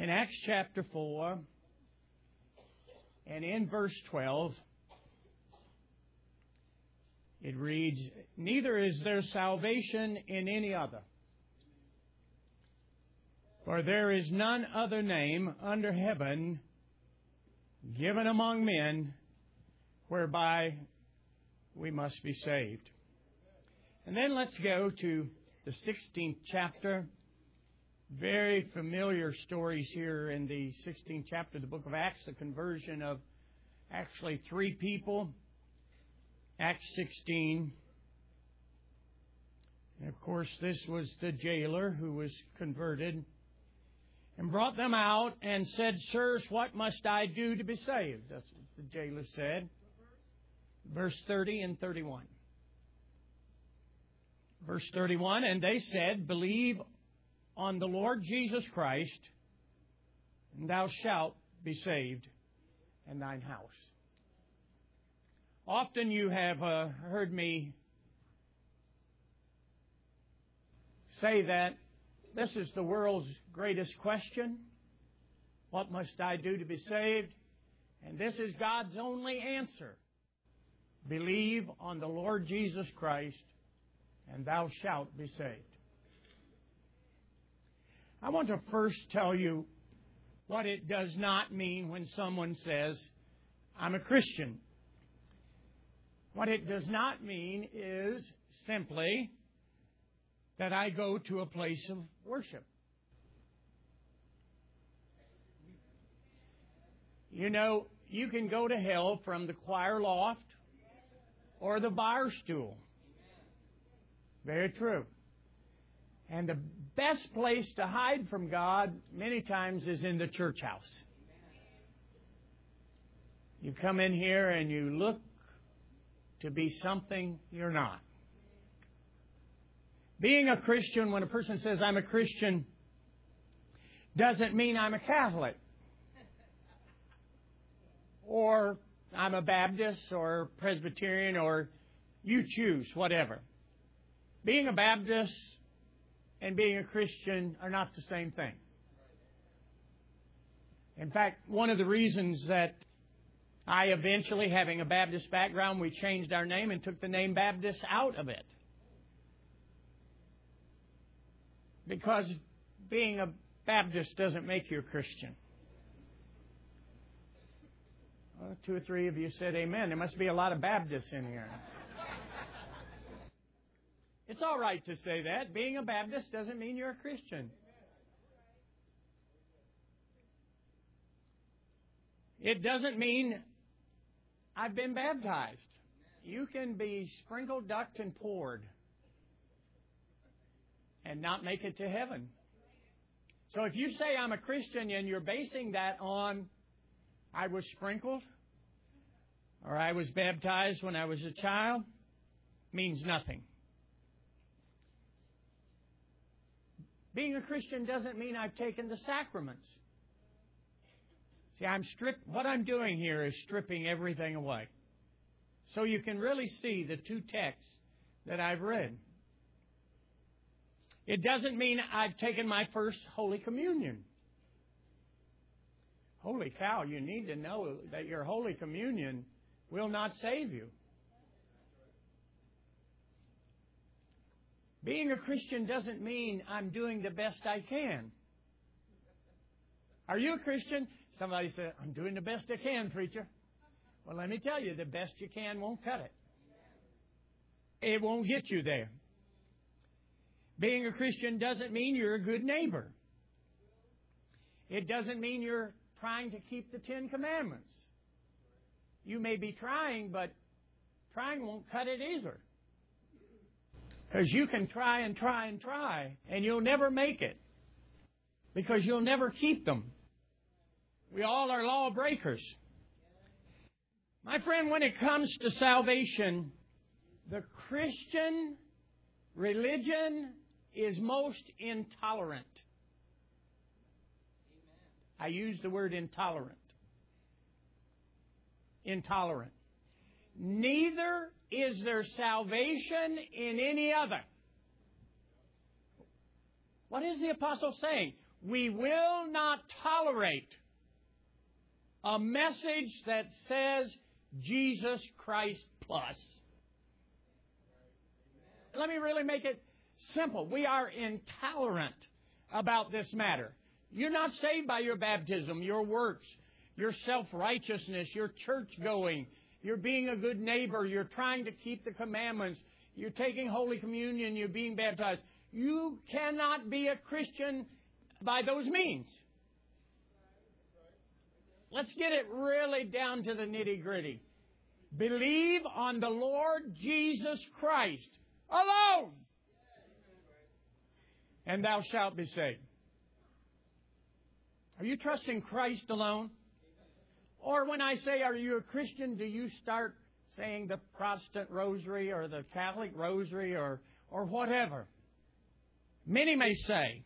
in Acts chapter 4 and in verse 12, it reads, "Neither is there salvation in any other, for there is none other name under heaven given among men whereby we must be saved." And then let's go to the 16th chapter. Very familiar stories here in the 16th chapter of the book of Acts, the conversion of actually 3 people. Acts 16. And of course, this was the jailer who was converted and brought them out and said, "Sirs, what must I do to be saved?" That's what the jailer said. Verse 30 and 31. Verse 31, "And they said, Believe on the Lord Jesus Christ, and thou shalt be saved, and thine house." Often you have heard me say that this is the world's greatest question. What must I do to be saved? And this is God's only answer. Believe on the Lord Jesus Christ, and thou shalt be saved. I want to first tell you what it does not mean when someone says, "I'm a Christian." What it does not mean is simply that I go to a place of worship. You know, you can go to hell from the choir loft or the bar stool. Very true. And the best place to hide from God many times is in the church house. You come in here and you look to be something you're not. Being a Christian, when a person says, "I'm a Christian," doesn't mean I'm a Catholic. Or I'm a Baptist or Presbyterian, or you choose, whatever. Being a Baptist and being a Christian are not the same thing. In fact, one of the reasons that I eventually, having a Baptist background, we changed our name and took the name Baptist out of it. Because being a Baptist doesn't make you a Christian. Well, 2 or 3 of you said amen. There must be a lot of Baptists in here. It's all right to say that. Being a Baptist doesn't mean you're a Christian. It doesn't mean I've been baptized. You can be sprinkled, ducked, and poured and not make it to heaven. So if you say I'm a Christian and you're basing that on I was sprinkled or I was baptized when I was a child, means nothing. Being a Christian doesn't mean I've taken the sacraments. See, what I'm doing here is stripping everything away. So you can really see the 2 texts that I've read. It doesn't mean I've taken my first Holy Communion. Holy cow, you need to know that your Holy Communion will not save you. Being a Christian doesn't mean I'm doing the best I can. Are you a Christian? Somebody said, "I'm doing the best I can, preacher." Well, let me tell you, the best you can won't cut it. It won't get you there. Being a Christian doesn't mean you're a good neighbor. It doesn't mean you're trying to keep the 10 Commandments. You may be trying, but trying won't cut it either. Because you can try and try and try, and you'll never make it. Because you'll never keep them. We all are lawbreakers. My friend, when it comes to salvation, the Christian religion is most intolerant. I use the word intolerant. Intolerant. Neither is there salvation in any other. What is the apostle saying? We will not tolerate a message that says Jesus Christ plus. Let me really make it simple. We are intolerant about this matter. You're not saved by your baptism, your works, your self-righteousness, your church-going, you're being a good neighbor, you're trying to keep the commandments, you're taking Holy Communion, you're being baptized. You cannot be a Christian by those means. Let's get it really down to the nitty-gritty. Believe on the Lord Jesus Christ alone, and thou shalt be saved. Are you trusting Christ alone? Or when I say, are you a Christian, do you start saying the Protestant rosary or the Catholic rosary or whatever? Many may say,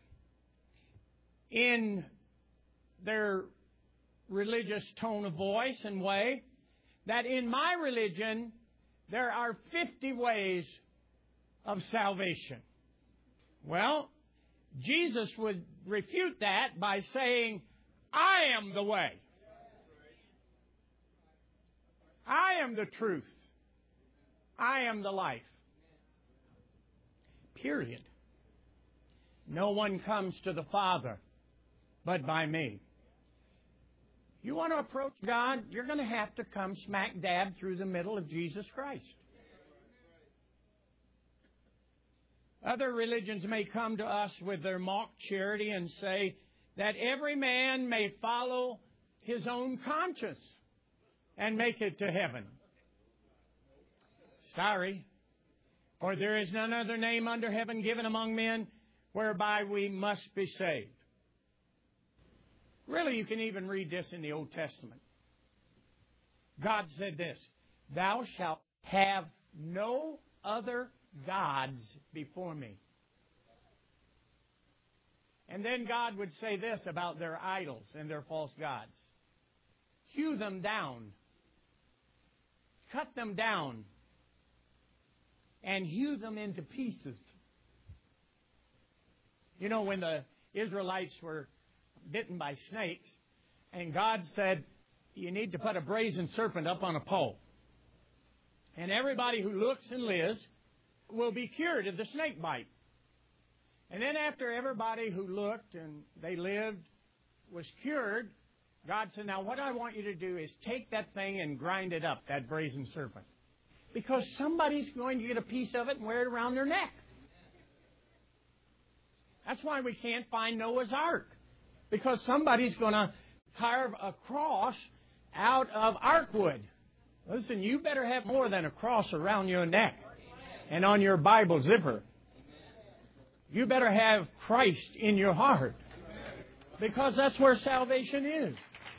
in their religious tone of voice and way, that in my religion there are 50 ways of salvation. Well, Jesus would refute that by saying, I am the way. I am the truth. I am the life. Period. No one comes to the Father but by me. You want to approach God, you're going to have to come smack dab through the middle of Jesus Christ. Other religions may come to us with their mock charity and say that every man may follow his own conscience and make it to heaven. Sorry, for there is none other name under heaven given among men whereby we must be saved. Really, you can even read this in the Old Testament. God said this, thou shalt have no other gods before me. And then God would say this about their idols and their false gods. Hew them down. Cut them down. And hew them into pieces. You know, when the Israelites were bitten by snakes, and God said, you need to put a brazen serpent up on a pole. And everybody who looks and lives will be cured of the snake bite. And then after everybody who looked and they lived was cured, God said, now what I want you to do is take that thing and grind it up, that brazen serpent. Because somebody's going to get a piece of it and wear it around their neck. That's why we can't find Noah's Ark. Because somebody's going to carve a cross out of ark wood. Listen, you better have more than a cross around your neck and on your Bible zipper. You better have Christ in your heart. Because that's where salvation is.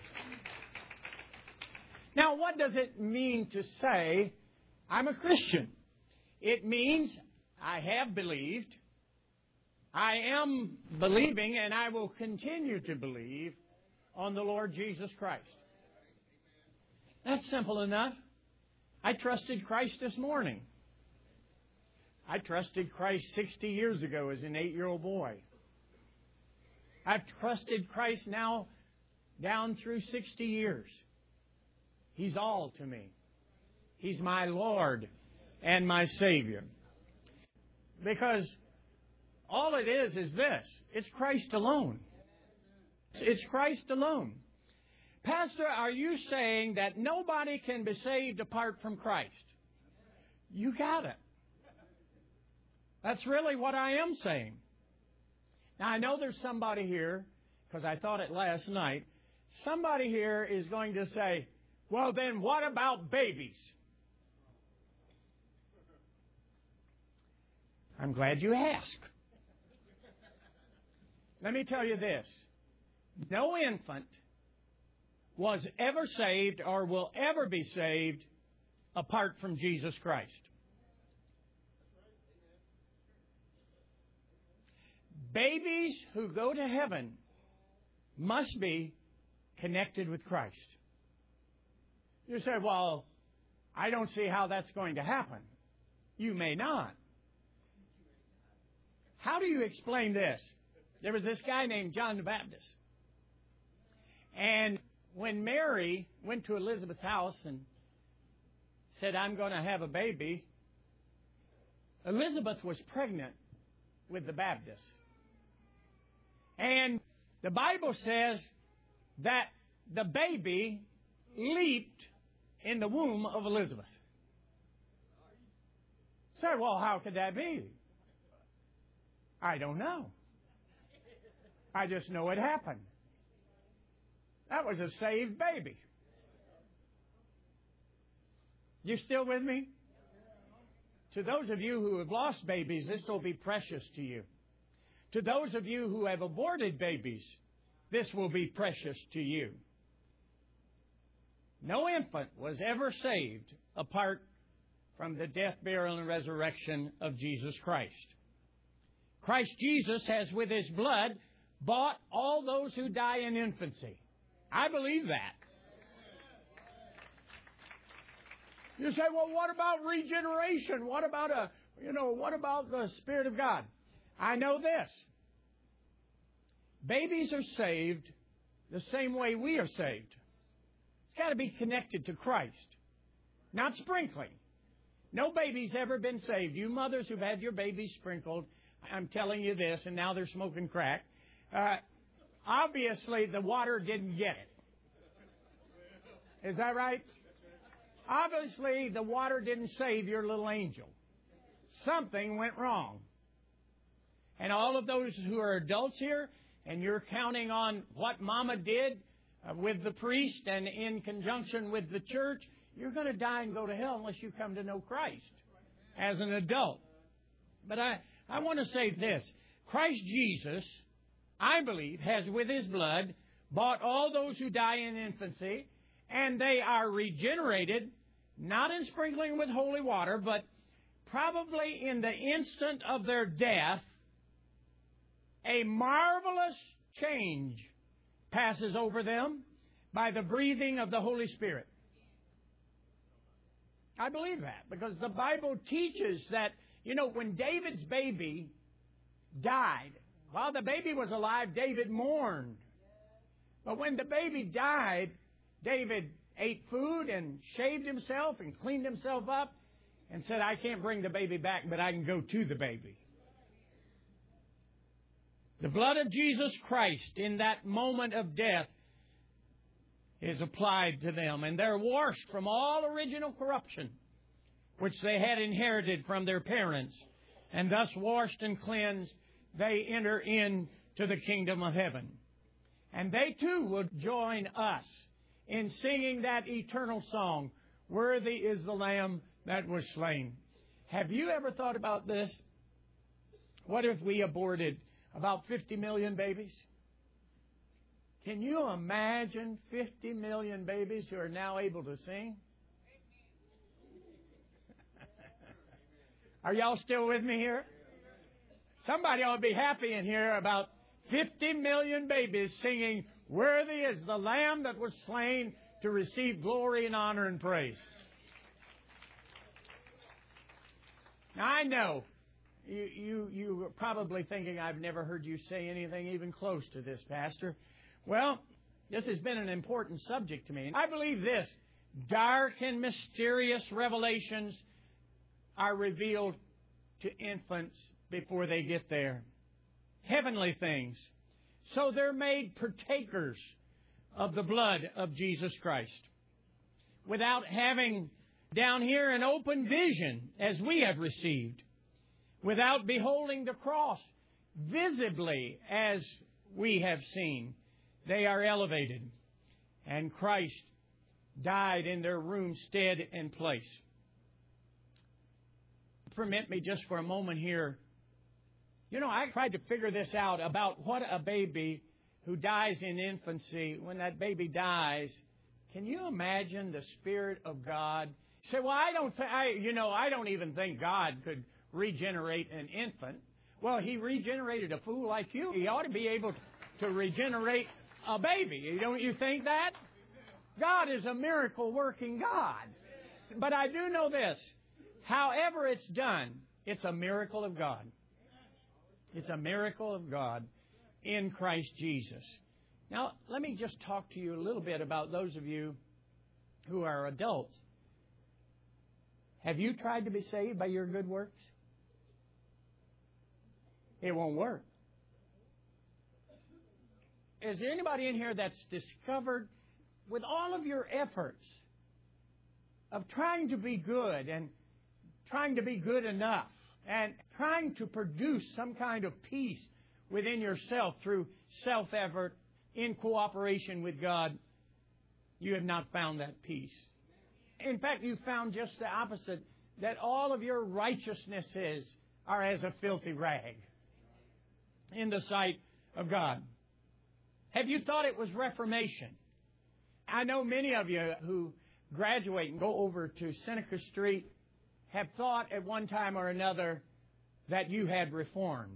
Now, what does it mean to say, I'm a Christian? It means I have believed, I am believing, and I will continue to believe on the Lord Jesus Christ. That's simple enough. I trusted Christ this morning. I trusted Christ 60 years ago as an 8-year-old boy. I've trusted Christ now down through 60 years. He's all to me. He's my Lord and my Savior. Because all it is this. It's Christ alone. It's Christ alone. Pastor, are you saying that nobody can be saved apart from Christ? You got it. That's really what I am saying. Now, I know there's somebody here, because I thought it last night, somebody here is going to say, well, then what about babies? I'm glad you asked. Let me tell you this. No infant was ever saved or will ever be saved apart from Jesus Christ. Babies who go to heaven must be connected with Christ. You say, well, I don't see how that's going to happen. You may not. How do you explain this? There was this guy named John the Baptist. And when Mary went to Elizabeth's house and said, I'm going to have a baby, Elizabeth was pregnant with the Baptist. And the Bible says that the baby leaped in the womb of Elizabeth. Say, well, how could that be? I don't know. I just know it happened. That was a saved baby. You still with me? To those of you who have lost babies, this will be precious to you. To those of you who have aborted babies, this will be precious to you. No infant was ever saved apart from the death, burial, and resurrection of Jesus Christ. Christ Jesus has, with His blood, bought all those who die in infancy. I believe that. You say, well, what about regeneration? What about the Spirit of God? I know this. Babies are saved the same way we are saved. It's got to be connected to Christ, not sprinkling. No baby's ever been saved. You mothers who've had your babies sprinkled, I'm telling you this, and now they're smoking crack. Obviously, the water didn't get it. Is that right? Obviously, the water didn't save your little angel. Something went wrong. And all of those who are adults here, and you're counting on what Mama did with the priest and in conjunction with the church, you're going to die and go to hell unless you come to know Christ as an adult. But I want to say this. Christ Jesus, I believe, has with His blood bought all those who die in infancy, and they are regenerated, not in sprinkling with holy water, but probably in the instant of their death. A marvelous change passes over them by the breathing of the Holy Spirit. I believe that because the Bible teaches that, when David's baby died, while the baby was alive, David mourned. But when the baby died, David ate food and shaved himself and cleaned himself up and said, I can't bring the baby back, but I can go to the baby. The blood of Jesus Christ in that moment of death is applied to them, and they're washed from all original corruption which they had inherited from their parents, and thus washed and cleansed, they enter into the kingdom of heaven. And they too will join us in singing that eternal song, Worthy is the Lamb that was slain. Have you ever thought about this? What if we aborted about 50 million babies? Can you imagine 50 million babies who are now able to sing? Are y'all still with me here? Somebody ought to be happy in here about 50 million babies singing, Worthy is the Lamb that was slain to receive glory and honor and praise. Now, I know you are probably thinking, I've never heard you say anything even close to this, Pastor. Well, this has been an important subject to me. I believe this. Dark and mysterious revelations are revealed to infants before they get there. Heavenly things. So they're made partakers of the blood of Jesus Christ. Without having down here an open vision as we have received. Without beholding the cross visibly as we have seen. They are elevated. And Christ died in their room, stead, and place. Permit me just for a moment here. I tried to figure this out about what a baby who dies in infancy, when that baby dies, can you imagine the Spirit of God? You say, well, I don't even think God could regenerate an infant. Well, He regenerated a fool like you. He ought to be able to regenerate a baby. Don't you think that? God is a miracle-working God. But I do know this. However it's done, it's a miracle of God. It's a miracle of God. in Christ Jesus. Now, let me just talk to you a little bit about those of you who are adults. Have you tried to be saved by your good works? It won't work. Is there anybody in here that's discovered, with all of your efforts of trying to be good and trying to be good enough and trying to produce some kind of peace within yourself through self-effort in cooperation with God, you have not found that peace? In fact, you found just the opposite, that all of your righteousnesses are as a filthy rag in the sight of God. Have you thought it was reformation? I know many of you who graduate and go over to Seneca Street have thought at one time or another that you had reformed,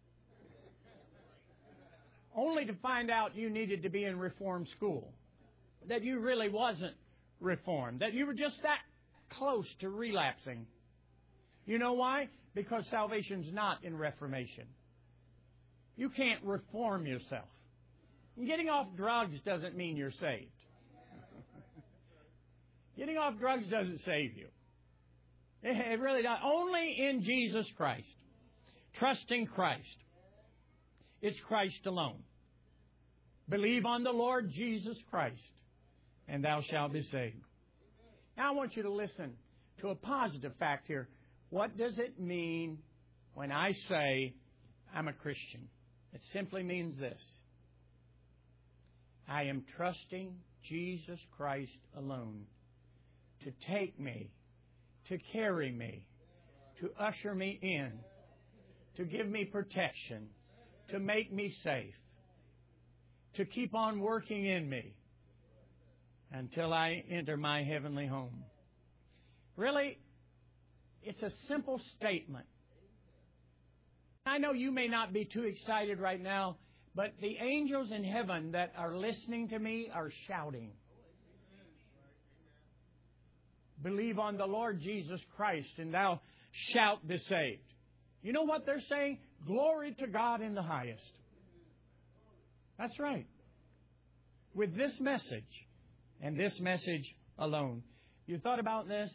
only to find out you needed to be in reform school, that you really wasn't reformed, that you were just that close to relapsing. You know why? Because salvation's not in reformation. You can't reform yourself. Getting off drugs doesn't mean you're saved. Getting off drugs doesn't save you. It really does. Only in Jesus Christ. Trusting Christ. It's Christ alone. Believe on the Lord Jesus Christ, and thou shalt be saved. Now I want you to listen to a positive fact here. What does it mean when I say I'm a Christian? It simply means this. I am trusting Jesus Christ alone to take me, to carry me, to usher me in, to give me protection, to make me safe, to keep on working in me until I enter my heavenly home. Really, it's a simple statement. I know you may not be too excited right now, but the angels in heaven that are listening to me are shouting. Believe on the Lord Jesus Christ, and thou shalt be saved. You know what they're saying? Glory to God in the highest. That's right. With this message, and this message alone. You thought about this?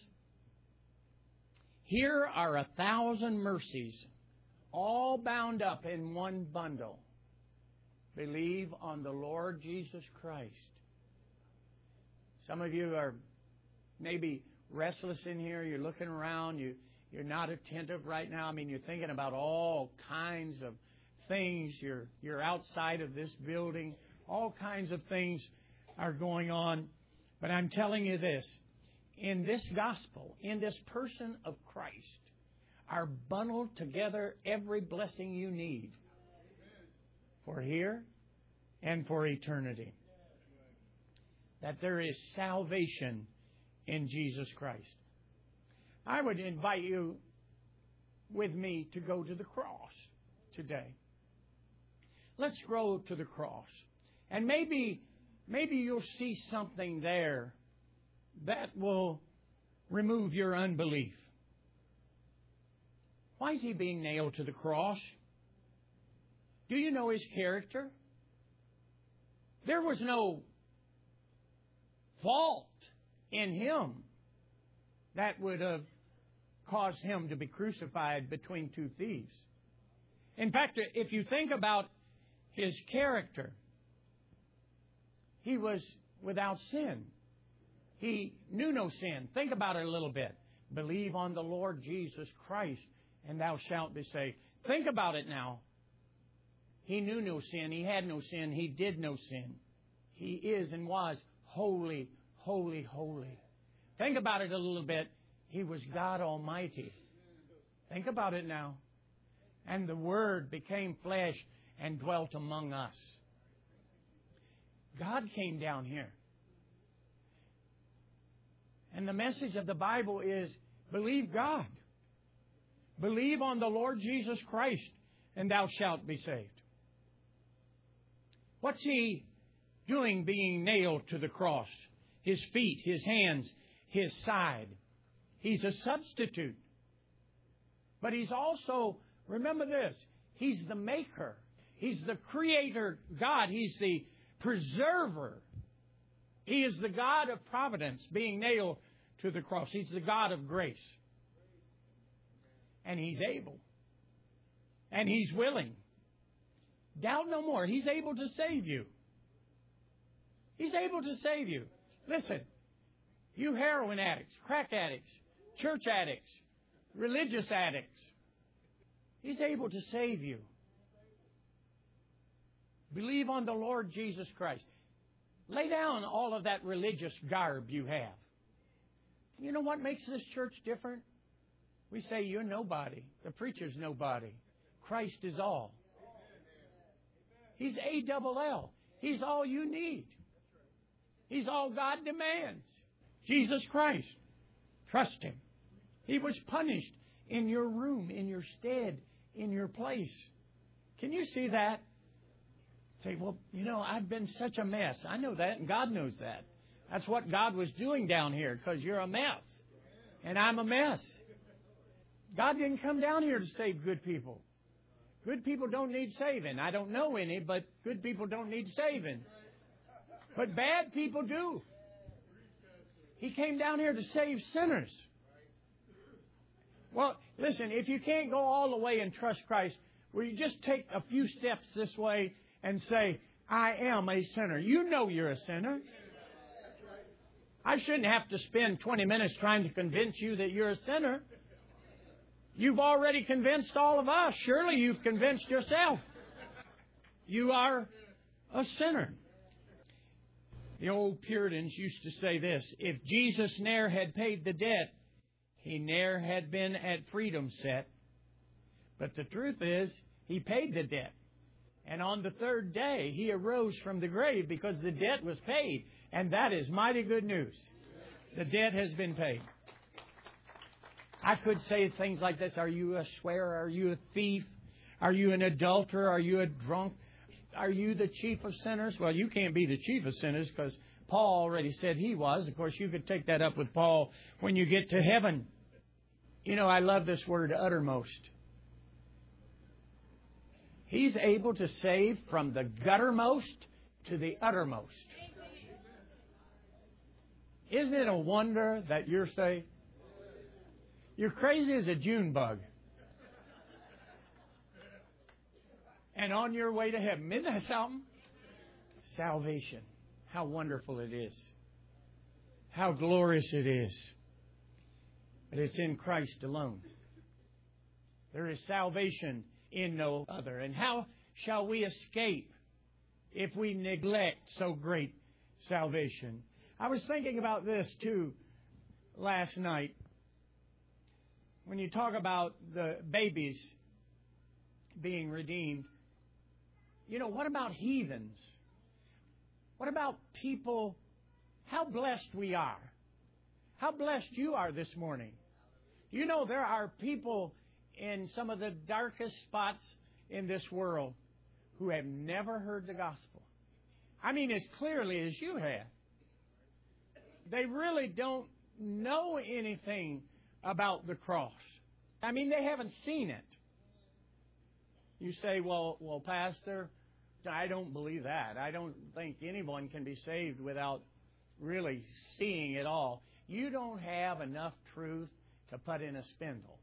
Here are 1,000 mercies, all bound up in one bundle. Believe on the Lord Jesus Christ. Some of you are maybe restless in here. You're looking around. You're not attentive right now. I mean, you're thinking about all kinds of things. You're outside of this building. All kinds of things are going on. But I'm telling you this. In this gospel, in this person of Christ, are bundled together every blessing you need for here and for eternity. That there is salvation in Jesus Christ. I would invite you with me to go to the cross today. Let's go to the cross. And maybe you'll see something there that will remove your unbelief. Why is He being nailed to the cross? Do you know His character? There was no fault in Him that would have caused Him to be crucified between two thieves. In fact, if you think about His character, He was without sin. He knew no sin. Think about it a little bit. Believe on the Lord Jesus Christ, and thou shalt be saved. Think about it now. He knew no sin. He had no sin. He did no sin. He is and was holy, holy, holy. Think about it a little bit. He was God Almighty. Think about it now. And the Word became flesh and dwelt among us. God came down here. And the message of the Bible is, believe God. Believe on the Lord Jesus Christ, and thou shalt be saved. What's He doing being nailed to the cross? His feet, His hands, His side. He's a substitute. But He's also, remember this, He's the maker. He's the creator God. He's the preserver. He is the God of providence being nailed to the cross. He's the God of grace. And He's able. And He's willing. Doubt no more. He's able to save you. He's able to save you. Listen, you heroin addicts, crack addicts, church addicts, religious addicts, He's able to save you. Believe on the Lord Jesus Christ. Lay down all of that religious garb you have. You know what makes this church different? We say you're nobody. The preacher's nobody. Christ is all. He's A-double-L. He's all you need. He's all God demands. Jesus Christ. Trust Him. He was punished in your room, in your stead, in your place. Can you see that? Say, well, I've been such a mess. I know that, and God knows that. That's what God was doing down here, because you're a mess. And I'm a mess. God didn't come down here to save good people. Good people don't need saving. I don't know any, but good people don't need saving. But bad people do. He came down here to save sinners. Well, listen, if you can't go all the way and trust Christ, will you just take a few steps this way and say, I am a sinner? You know you're a sinner. I shouldn't have to spend 20 minutes trying to convince you that you're a sinner. You've already convinced all of us. Surely you've convinced yourself. You are a sinner. The old Puritans used to say this: if Jesus ne'er had paid the debt, He ne'er had been at freedom set. But the truth is, He paid the debt. And on the third day, He arose from the grave because the debt was paid. And that is mighty good news. The debt has been paid. I could say things like this: are you a swearer? Are you a thief? Are you an adulterer? Are you a drunk? Are you the chief of sinners? Well, you can't be the chief of sinners because Paul already said he was. Of course, you could take that up with Paul when you get to heaven. I love this word, uttermost. He's able to save from the guttermost to the uttermost. Isn't it a wonder that you're saved? You're crazy as a June bug. And on your way to heaven. Isn't that something? Salvation. How wonderful it is. How glorious it is. But it's in Christ alone. There is salvation in no other. And how shall we escape if we neglect so great salvation? I was thinking about this too last night. When you talk about the babies being redeemed, what about heathens? What about people? How blessed we are. How blessed you are this morning. There are people in some of the darkest spots in this world who have never heard the gospel. I mean, as clearly as you have. They really don't know anything about the cross. I mean, they haven't seen it. You say, well, Pastor, I don't believe that. I don't think anyone can be saved without really seeing it all. You don't have enough truth to put in a spindle.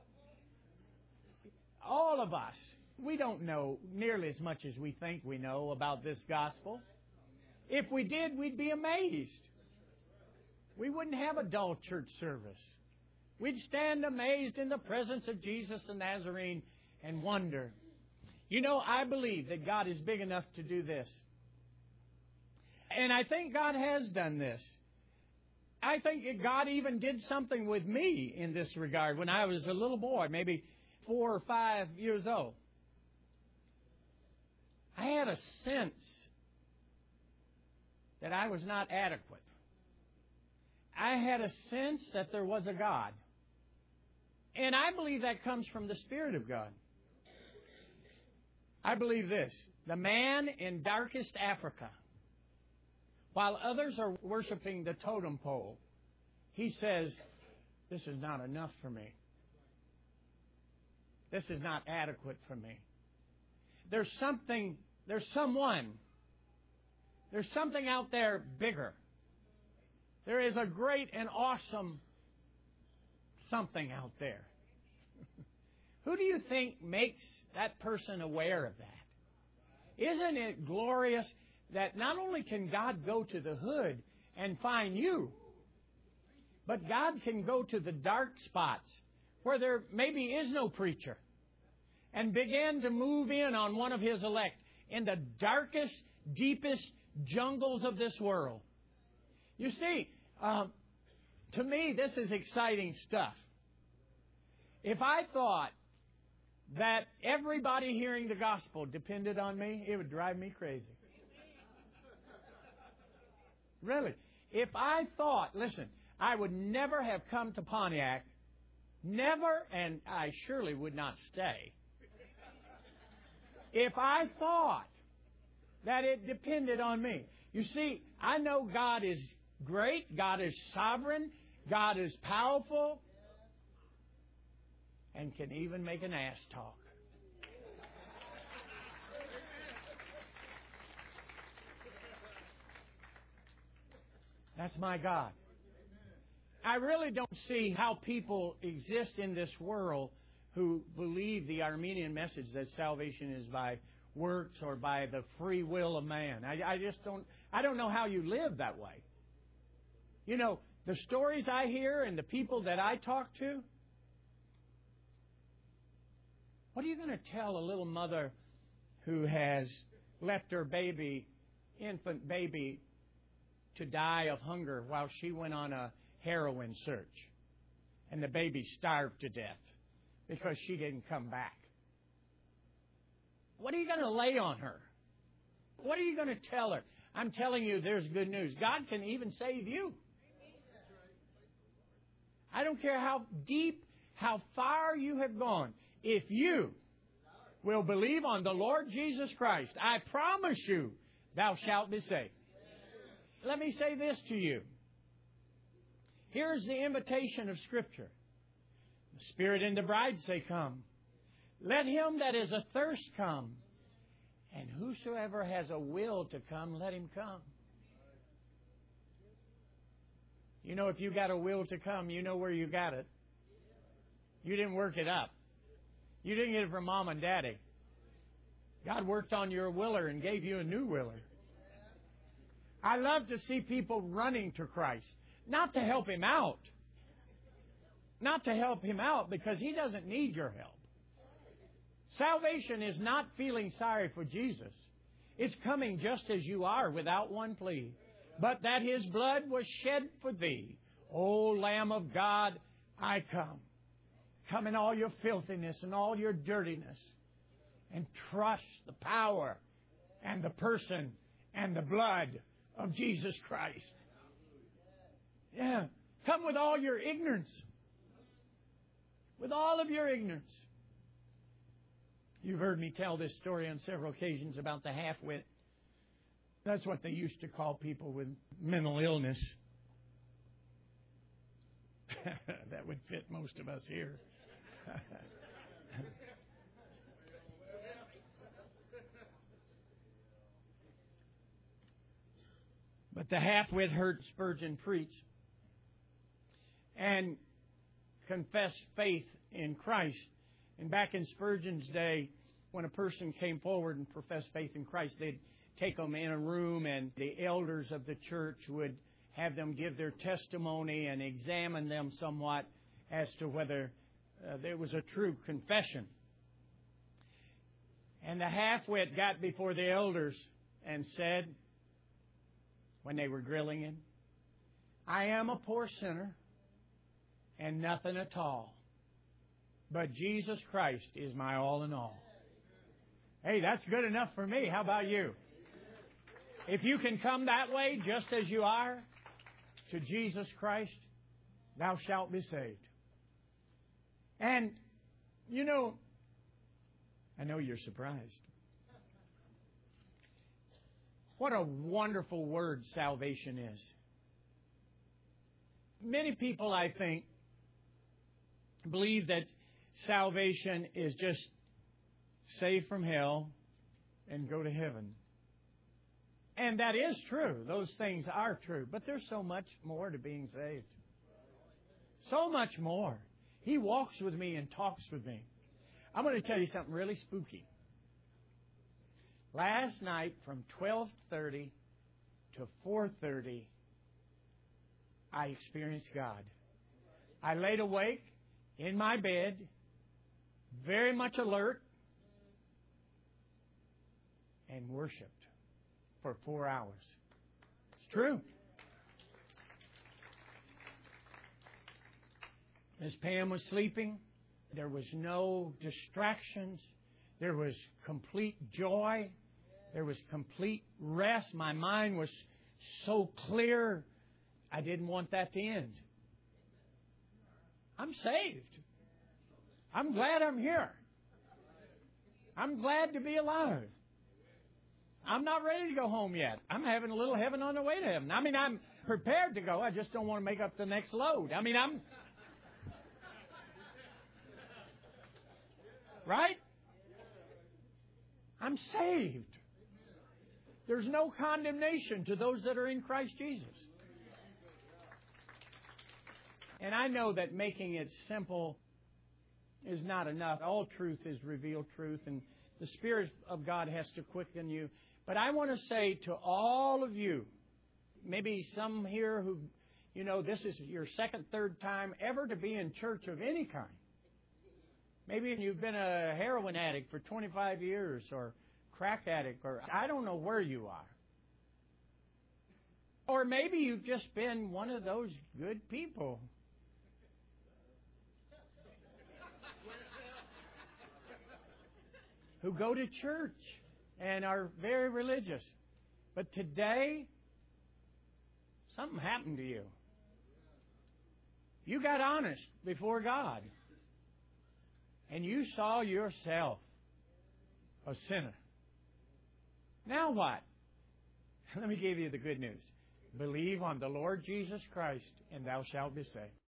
All of us, we don't know nearly as much as we think we know about this gospel. If we did, we'd be amazed. We wouldn't have a dull church service. We'd stand amazed in the presence of Jesus the Nazarene and wonder. I believe that God is big enough to do this. And I think God has done this. I think God even did something with me in this regard when I was a little boy, maybe 4 or 5 years old. I had a sense that I was not adequate. I had a sense that there was a God. And I believe that comes from the Spirit of God. I believe this: the man in darkest Africa, while others are worshiping the totem pole, he says, this is not enough for me. This is not adequate for me. there's something out there bigger. There is a great and awesome something out there. Who do you think makes that person aware of that? Isn't it glorious that not only can God go to the hood and find you, but God can go to the dark spots where there maybe is no preacher and begin to move in on one of His elect in the darkest, deepest jungles of this world. You see, to me, this is exciting stuff. If I thought that everybody hearing the gospel depended on me, it would drive me crazy. Really. If I thought, listen, I would never have come to Pontiac, never, and I surely would not stay, if I thought that it depended on me. You see, I know God is great, God is sovereign, God is powerful, and can even make an ass talk. That's my God. I really don't see how people exist in this world who believe the Arminian message that salvation is by works or by the free will of man. I just don't. I don't know how you live that way. You know, the stories I hear and the people that I talk to. What are you going to tell a little mother who has left her infant baby, to die of hunger while she went on a heroin search, and the baby starved to death because she didn't come back? What are you going to lay on her? What are you going to tell her? I'm telling you, there's good news. God can even save you. I don't care how deep, how far you have gone. If you will believe on the Lord Jesus Christ, I promise you, thou shalt be saved. Let me say this to you. Here's the invitation of Scripture. The Spirit and the bride say, come. Let him that is athirst come. And whosoever has a will to come, let him come. You know, if you got a will to come, you know where you got it. You didn't work it up. You didn't get it from Mom and Daddy. God worked on your willer and gave you a new willer. I love to see people running to Christ. Not to help Him out. Not to help Him out because He doesn't need your help. Salvation is not feeling sorry for Jesus. It's coming just as you are without one plea. But that His blood was shed for thee. O Lamb of God, I come. Come in all your filthiness and all your dirtiness. And trust the power and the person and the blood of Jesus Christ. Yeah. Come with all your ignorance. With all of your ignorance. You've heard me tell this story on several occasions about the half-wit. That's what they used to call people with mental illness. That would fit most of us here. But the half-wit heard Spurgeon preach and confessed faith in Christ. And back in Spurgeon's day, when a person came forward and professed faith in Christ, they'd take them in a room and the elders of the church would have them give their testimony and examine them somewhat as to whether there was a true confession. And the half-wit got before the elders and said, when they were grilling him, I am a poor sinner and nothing at all. But Jesus Christ is my all in all. Hey, that's good enough for me. How about you? If you can come that way, just as you are, to Jesus Christ, thou shalt be saved. And, you know, I know you're surprised. What a wonderful word salvation is. Many people, I think, believe that salvation is just saved from hell, and go to heaven. And that is true. Those things are true. But there's so much more to being saved. So much more. He walks with me and talks with me. I'm going to tell you something really spooky. Last night from 12:30 to 4:30, I experienced God. I laid awake in my bed, very much alert, and worshiped for 4 hours. It's true. Miss Pam was sleeping. There was no distractions. There was complete joy. There was complete rest. My mind was so clear, I didn't want that to end. I'm saved. I'm glad I'm here. I'm glad to be alive. I'm not ready to go home yet. I'm having a little heaven on the way to heaven. I mean, I'm prepared to go. I just don't want to make up the next load. I mean, right? I'm saved. There's no condemnation to those that are in Christ Jesus. And I know that making it simple is not enough. All truth is revealed truth, and the Spirit of God has to quicken you. But I want to say to all of you, maybe some here who, this is your second, third time ever to be in church of any kind. Maybe you've been a heroin addict for 25 years or crack addict, or I don't know where you are. Or maybe you've just been one of those good people. Who go to church and are very religious. But today, something happened to you. You got honest before God. And you saw yourself a sinner. Now what? Let me give you the good news. Believe on the Lord Jesus Christ, and thou shalt be saved.